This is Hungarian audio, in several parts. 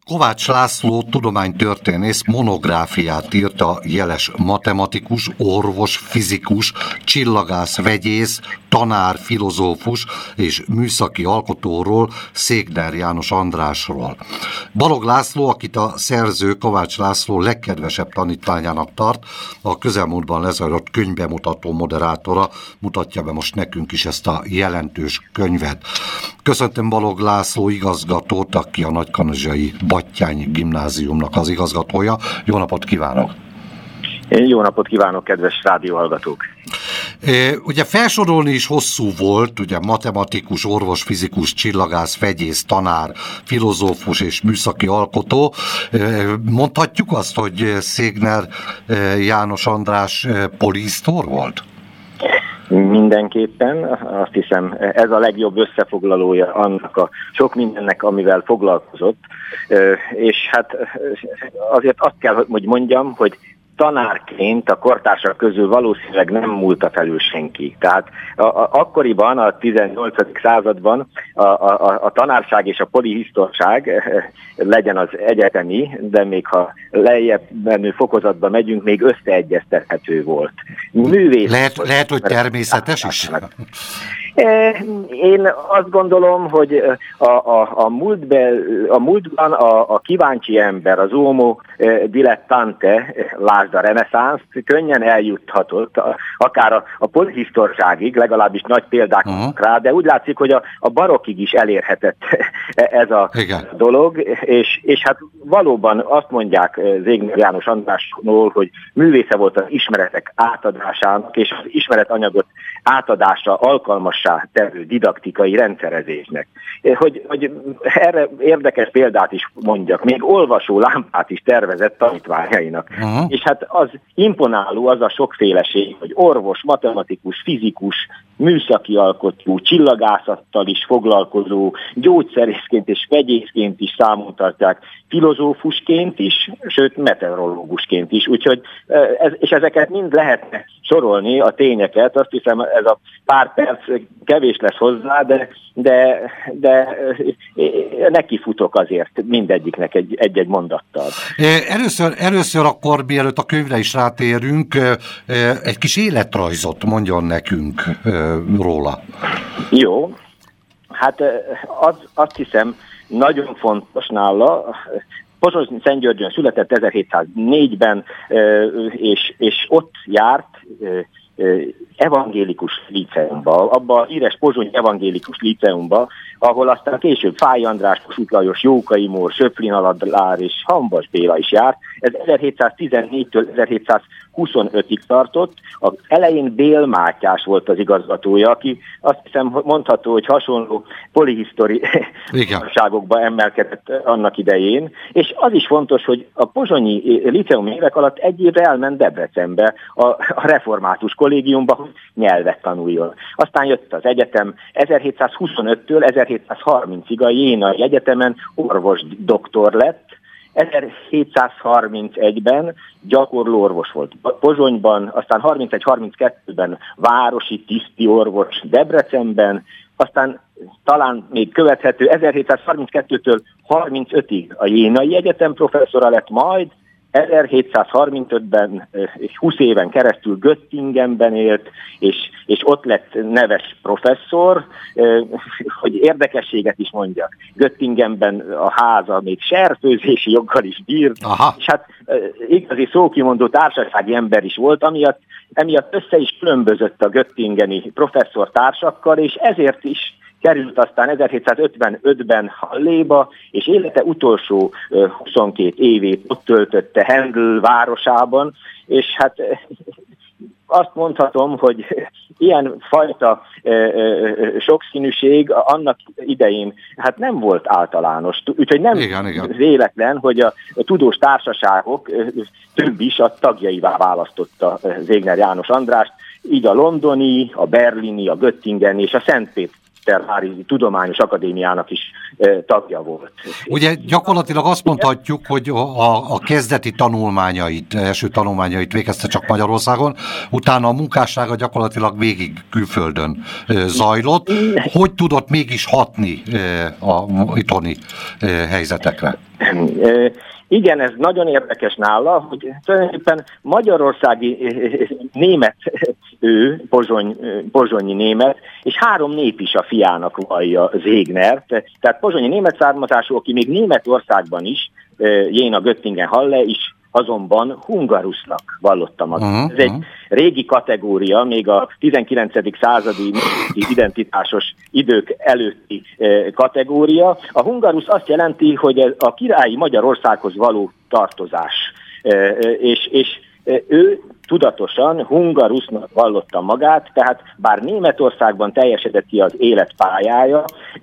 Kovács László tudománytörténész monográfiát írt a jeles matematikus, orvos, fizikus, csillagász, vegyész, tanár, filozófus és műszaki alkotóról, Székner János Andrásról. Balogh László, akit a szerző Kovács László legkedvesebb tanítványának tart, a közelmúltban lezajlott könyvbemutató moderátora, mutatja be most nekünk is ezt a jelentős könyvet. Köszöntöm Balogh László igazgatót, aki a Nagykanizsai Batthyány Gimnáziumnak az igazgatója. Jó napot kívánok! Jó napot kívánok, kedves rádióhallgatók! Ugye felsorolni is hosszú volt, ugye matematikus, orvos, fizikus, csillagász, vegyész, tanár, filozófus és műszaki alkotó. Mondhatjuk azt, hogy Székner János András polihisztor volt? Mindenképpen, azt hiszem, ez a legjobb összefoglalója annak a sok mindennek, amivel foglalkozott, és hát azért azt kell, hogy mondjam, hogy tanárként a kortársak közül valószínűleg nem múlta felül senki. Tehát akkoriban, a 18. században a tanárság és a polihisztorság, legyen az egyetemi, de még ha lejjebb menő fokozatba megyünk, még összeegyeztethető volt. Lehet, hogy természetes is? Én azt gondolom, hogy a múltban a kíváncsi ember, az homo dilettante, lásd a reneszánszt, könnyen eljuthatott, akár a polihisztorságig, legalábbis nagy példák rá, de úgy látszik, hogy a barokkig is elérhetett ez a dolog, és hát valóban azt mondják Székner János Andrásról, hogy művésze volt az ismeretek átadásának, és az ismeretanyagot átadásra alkalmassá tevő didaktikai rendszerezésnek. Hogy erre érdekes példát is mondjak, még olvasó lámpát is tervezett tanítványainak. És hát az imponáló az a sokféleség, hogy orvos, matematikus, fizikus, műszaki alkotó, csillagászattal is foglalkozó, gyógyszerészként és vegyészként is számon tartják, filozófusként is, sőt meteorológusként is. Úgyhogy, és ezeket mind lehetne sorolni, a tényeket, azt hiszem ez a pár perc kevés lesz hozzá, de nekifutok azért mindegyiknek egy-egy mondattal. Először akkor, mielőtt a könyvre is rátérünk, egy kis életrajzot mondjon nekünk róla. Jó, hát azt hiszem nagyon fontos nála. Pozsony-Szentgyörgyön született 1704-ben, és ott járt evangélikus líceumba, abba a híres pozsonyi evangélikus líceumba, ahol aztán később Fáy András, Kossuth Lajos, Jókai Mór, Söpflin Aladár és Hambas Béla is járt. Ez 1714-től 1725-ig tartott. Az elején Bél Mátyás volt az igazgatója, aki azt hiszem mondható, hogy hasonló polihisztoriságokba emelkedett annak idején. És az is fontos, hogy a pozsonyi líceum évek alatt egy évre elment Debrecenbe, a református kollégiumba, hogy nyelvet tanuljon. Aztán jött az egyetem, 1725-től 1730-ig a Jénai Egyetemen orvos doktor lett, 1731-ben gyakorló orvos volt Pozsonyban, aztán 31-32-ben városi tiszti orvos Debrecenben, aztán talán még követhető 1732-től 35-ig a Jénai Egyetem professzora lett, majd 1735-ben 20 éven keresztül Göttingenben élt, és ott lett neves professzor, hogy érdekességet is mondjak. Göttingenben a háza még serfőzési joggal is bírt, és hát igazi szókimondó társasági ember is volt, emiatt össze is különbözött a göttingeni professzor társakkal, és ezért is került aztán 1755-ben Halléba, és élete utolsó 22 évét ott töltötte Hendl városában, és hát azt mondhatom, hogy ilyen fajta sokszínűség annak idején hát nem volt általános. Úgyhogy nem véletlen, hogy a tudós társaságok több is a tagjaivá választotta Székner János Andrást, így a londoni, a berlini, a göttingeni és a Szentpéteri Eszterházi Tudományos Akadémiának is tagja volt. Ugye gyakorlatilag azt mondhatjuk, hogy a kezdeti tanulmányait, első tanulmányait végezte csak Magyarországon, utána a munkássága gyakorlatilag végig külföldön zajlott. Hogy tudott mégis hatni a itthoni helyzetekre? Igen, ez nagyon érdekes nála, hogy tulajdonképpen magyarországi német, ő, pozsonyi német, és 3 nép is a fiának vallja Zegnert. Tehát pozsonyi német származású, aki még Németországban is, Jena Göttingen Halle is, azonban hungarusznak vallotta magát. Ez egy régi kategória, még a 19. századi identitásos idők előtti kategória. A hungarusz azt jelenti, hogy a királyi Magyarországhoz való tartozás. És ő tudatosan hungarusznak vallotta magát, tehát bár Németországban teljesedett ki az életpályája,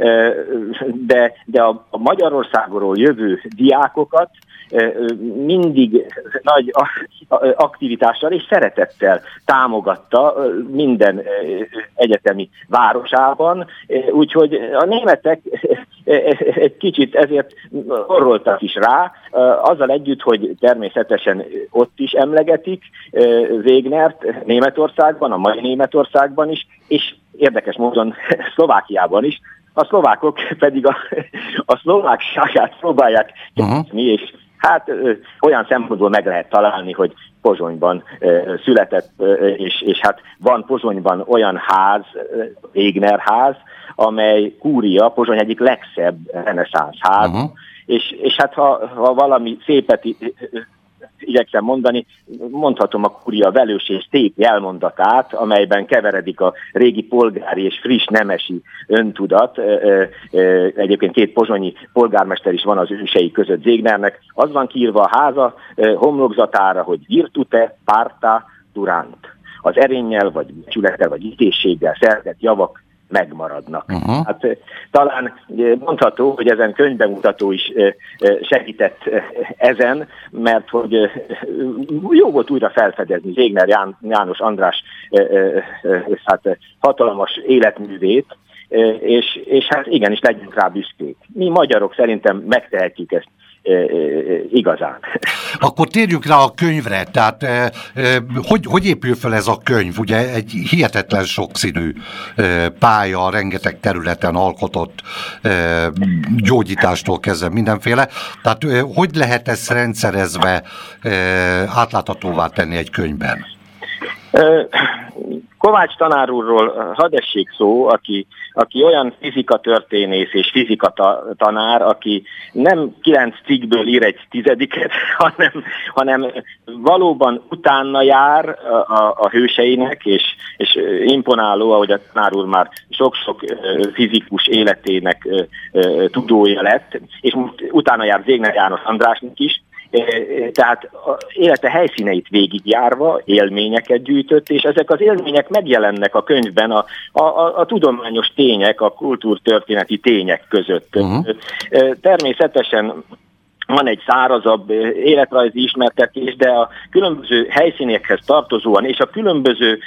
de a Magyarországról jövő diákokat mindig nagy aktivitással és szeretettel támogatta minden egyetemi városában, úgyhogy a németek egy kicsit ezért orroltak is rá, azzal együtt, hogy természetesen ott is emlegetik Zegnert Németországban, a mai Németországban is, és érdekes módon Szlovákiában is, a szlovákok pedig a szlovákságát próbálják keresni, és hát olyan szempontból meg lehet találni, hogy Pozsonyban született, és hát van Pozsonyban olyan ház, Zegner ház, amely kúria, Pozsony egyik legszebb reneszánsz ház, és hát ha valami szépet igyekszem mondani, mondhatom a kúria velős és szép jelmondatát, amelyben keveredik a régi polgári és friss nemesi öntudat. Egyébként 2 pozsonyi polgármester is van az ősei között Zegnernek. Az van kiírva a háza homlokzatára, hogy virtute parta durant. Az erénnyel, vagy becsülettel, vagy ítészséggel szerzett javak megmaradnak. Hát talán mondható, hogy ezen könyvbemutató is segített ezen, mert hogy jó volt újra felfedezni Zegner János András hát hatalmas életművét, és hát igenis legyünk rá büszkék. Mi magyarok szerintem megtehetjük ezt igazán. Akkor térjünk rá a könyvre, tehát hogy épül fel ez a könyv? Ugye egy hihetetlen sokszínű pálya, rengeteg területen alkotott gyógyítástól kezdve mindenféle, tehát hogy lehet ezt rendszerezve átláthatóvá tenni egy könyvben? Kovács tanár úrról hadd essék szó, aki olyan fizikatörténész és fizikatanár, aki nem 9 cikkből ír egy 10, hanem valóban utána jár a hőseinek, és imponáló, ahogy a tanár úr már sok-sok fizikus életének tudója lett, és most utána jár Zegner János Andrásnak is, tehát élete helyszíneit végigjárva élményeket gyűjtött, és ezek az élmények megjelennek a könyvben a tudományos tények, a kultúrtörténeti tények között. Természetesen van egy szárazabb életrajzi ismertetés, de a különböző helyszínekhez tartozóan és a különböző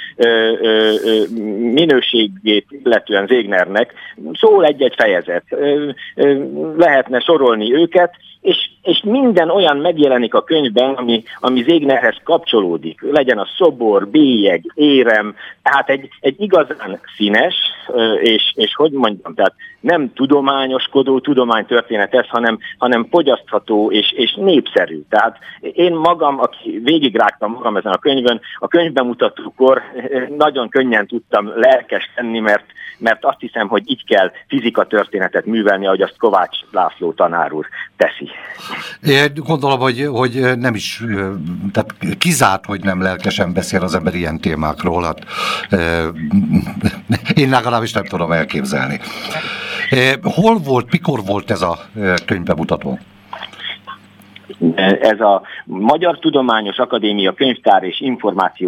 minőségét illetően Zegnernek szól egy-egy fejezet. Lehetne sorolni őket, és minden olyan megjelenik a könyvben, ami Zegnerhez kapcsolódik. Legyen a szobor, bélyeg, érem, tehát egy igazán színes, és hogy mondjam, tehát nem tudományoskodó tudománytörténet ez, hanem fogyasztható és népszerű. Tehát én magam, aki végigrágtam magam ezen a könyvbemutatókor nagyon könnyen tudtam lelkes lenni, mert azt hiszem, hogy így kell fizikatörténetet művelni, ahogy azt Kovács László tanár úr teszi. Én gondolom, hogy nem is, tehát kizárt, hogy nem lelkesen beszél az ember ilyen témákról. Hát, én legalábbis nem tudom elképzelni. Hol volt, mikor volt ez a könyvbemutató? Ez a Magyar Tudományos Akadémia Könyvtár és Információs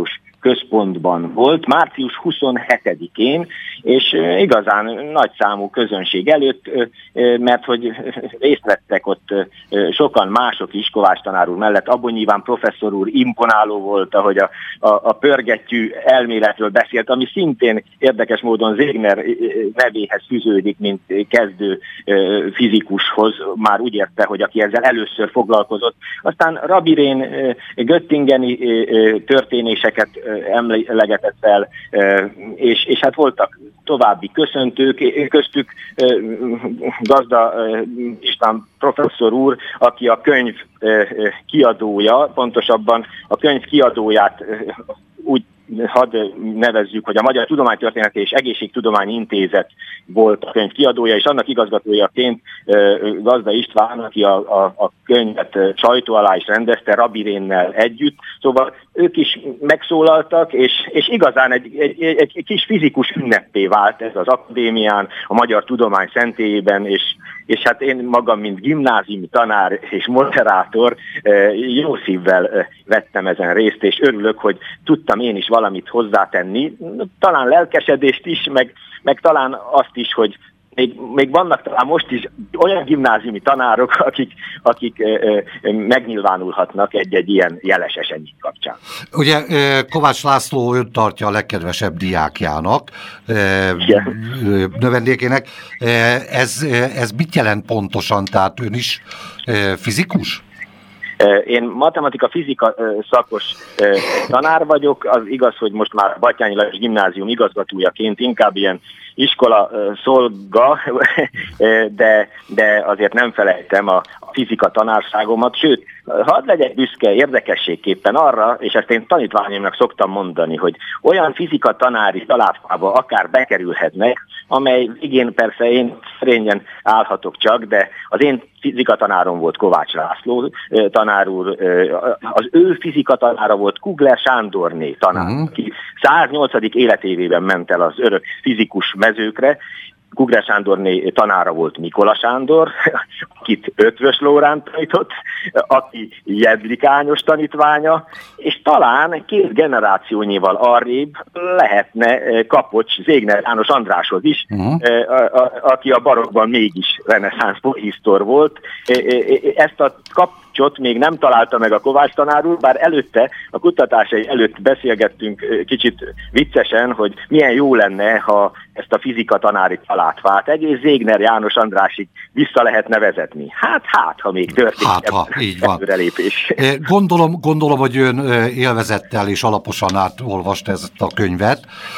központban volt, március 27-én, és igazán nagy számú közönség előtt, mert hogy részt vettek ott sokan mások is Kovács tanár úr mellett. Abban nyilván professzor úr imponáló volt, ahogy a pörgettyű elméletről beszélt, ami szintén érdekes módon Zegner nevéhez fűződik, mint kezdő fizikushoz. Már úgy érte, hogy aki ezzel először foglalkozott. Aztán Rabirén göttingeni történéseket emlegetett fel, és hát voltak további köszöntők, köztük Gazda István professzor úr, aki a könyv kiadója, pontosabban a könyv kiadóját úgy hadd nevezzük, hogy a Magyar Tudománytörténeti és Egészségtudományi Intézet volt a könyv kiadója, és annak igazgatójaként Gazda István, aki a könyvet sajtó alá is rendezte, Rabirénnel együtt. Szóval ők is megszólaltak, és igazán egy kis fizikus ünnepé vált ez az akadémián, a magyar tudomány szentélyében, és hát én magam, mint gimnáziumi tanár és moderátor jó szívvel vettem ezen részt, és örülök, hogy tudtam én is valamit hozzátenni, talán lelkesedést is, meg talán azt is, hogy még vannak talán most is olyan gimnáziumi tanárok, akik megnyilvánulhatnak egy ilyen jeles esemény kapcsán. Ugye Kovács László ön tartja a legkedvesebb diákjának, növendékének. Ez mit jelent pontosan? Tehát ön is fizikus? Én matematika-fizika szakos tanár vagyok, az igaz, hogy most már Batthyány Lajos gimnázium igazgatójaként inkább ilyen iskola szolga, de azért nem felejtem a fizika tanárságomat, sőt, hadd legyek büszke érdekességképpen arra, és ezt én tanítványaimnak szoktam mondani, hogy olyan fizika tanári családfába akár bekerülhetnek, amely végén persze én szerényen állhatok csak, de az én fizika tanárom volt Kovács László tanár úr, az ő fizika tanára volt Kugler Sándorné tanár, aki 108. életévében ment el az örök fizikus mezőkre. Kugler Sándorné tanára volt Mikola Sándor, akit Ötvös Lóránt tanított, aki Jedlik Ányos tanítványa, és talán 2 generációnyival arrébb lehetne Kapocs Zegner János Andráshoz is, aki a barokkban mégis reneszánsz hisztor volt. Ezt a kapcsot még nem találta meg a Kovács tanár úr, bár előtte, a kutatásai előtt beszélgettünk kicsit viccesen, hogy milyen jó lenne, ha ezt a fizika tanári családfát egész Zegner János Andrásig vissza lehetne vezetni. Hát, ha még történik előrelépés. Gondolom, hogy ön élvezettel és alaposan átolvast ezt a könyvet.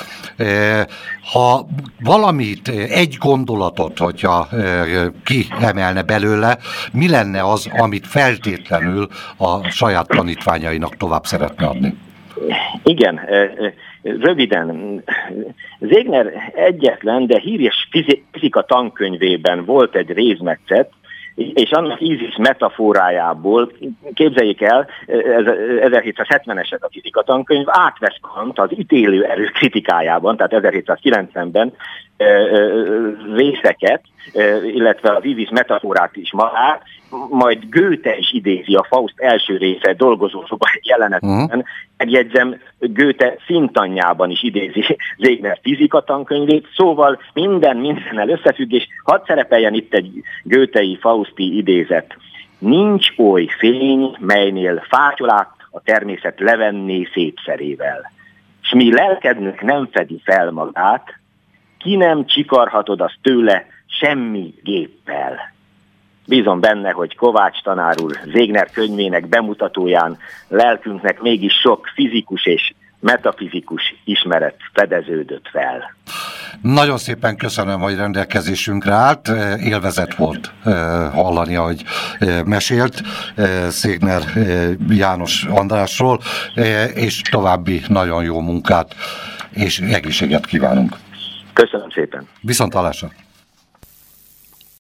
Ha valamit, egy gondolatot, hogyha kiemelne belőle, mi lenne az, amit feltétlenül a saját tanítványainak tovább szeretne adni? Igen, röviden. Zegner egyetlen, de híres fizika tankönyvében volt egy rézmetszet, és annak ízis metaforájából, képzeljék el, 1770-es a fizika tankönyv, átvesz Kant az ítélő erő kritikájában, tehát 1790-ben részeket, illetve az ízis metaforát is magát, majd Goethe is idézi a Faust első része dolgozószoba jelenetben, megjegyzem, Goethe szintanyjában is idézi Zegner fizika tankönyvét, szóval mindennel összefüggés. Hadd szerepeljen itt egy Goethe-i fauszti idézet. Nincs oly fény, melynél fátyolát a természet levenné szépszerével. S mi lelkednünk nem fedi fel magát, ki nem csikarhatod azt tőle semmi géppel. Bízom benne, hogy Kovács tanár úr Zegner könyvének bemutatóján lelkünknek mégis sok fizikus és metafizikus ismeret fedeződött fel. Nagyon szépen köszönöm, hogy rendelkezésünkre állt. Élvezet volt hallani, ahogy mesélt Zegner János Andrásról, és további nagyon jó munkát és egészséget kívánunk. Köszönöm szépen. Viszonthallásra.